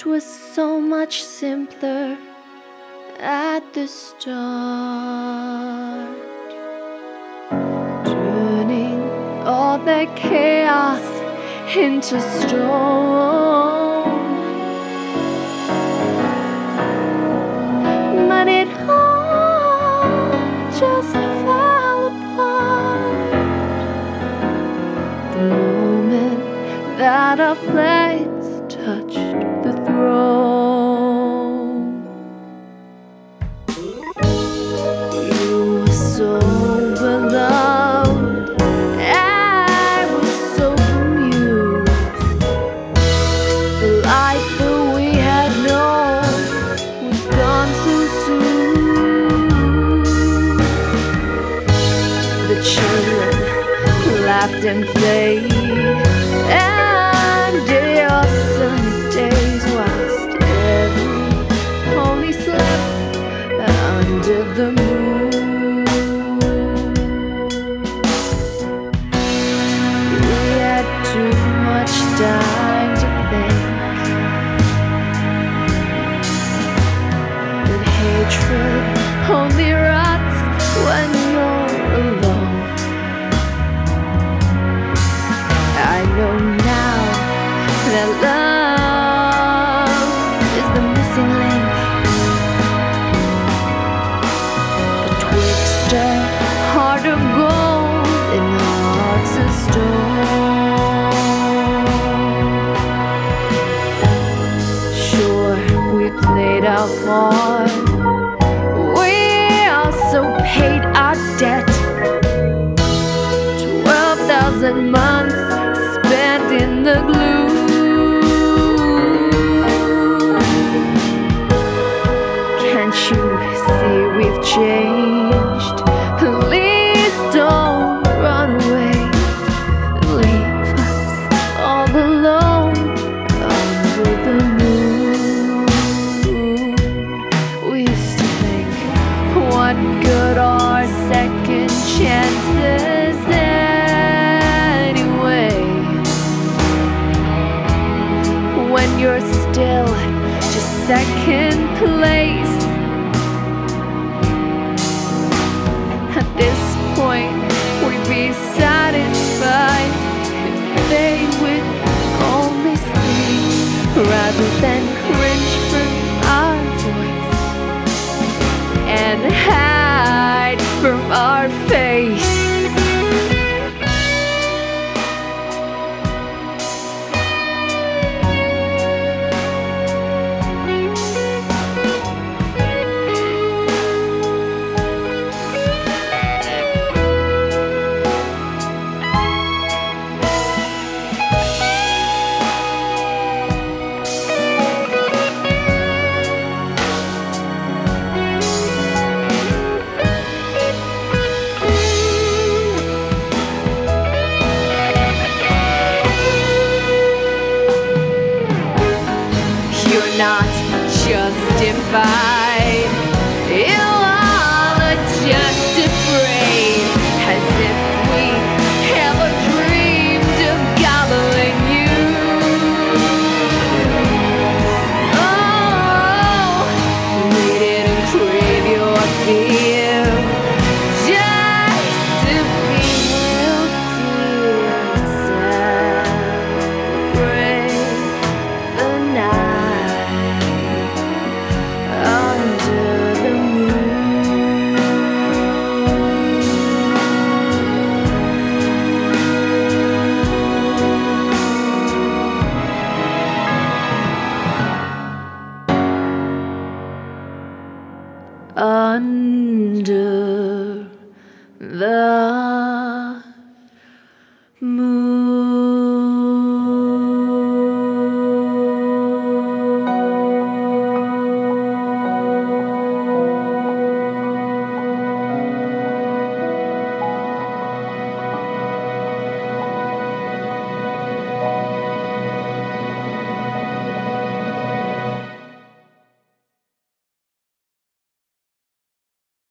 'Twas so much simpler at the start, turning all that chaos into stone. But it all just fell apart the moment that our flags touched the throne. You were so beloved, I was so bemused. The life that we had known was gone so soon. The children laughed and played, and our sunny days whilst every pony slept under the moon. We had too much time to think that hatred only rots when you're alone. I know now that love is the missing link betwixt a heart of gold and hearts of stone. Sure, we played our part, we also paid our debt. 12,000 months spent in the glue. Can't you see we've changed? Please don't run away, leave us all alone under the moon. We used to think, what good are second chances anyway, when you're still just second place? At this point, we'd be satisfied if they would only sing rather than cringe from our voice and hide from our face. You're not justified, you all are just afraid, as if we ever dreamed of gobbling you. Oh, we didn't crave your fear just to be real dear and celebrate the night under the moon. Under the moon.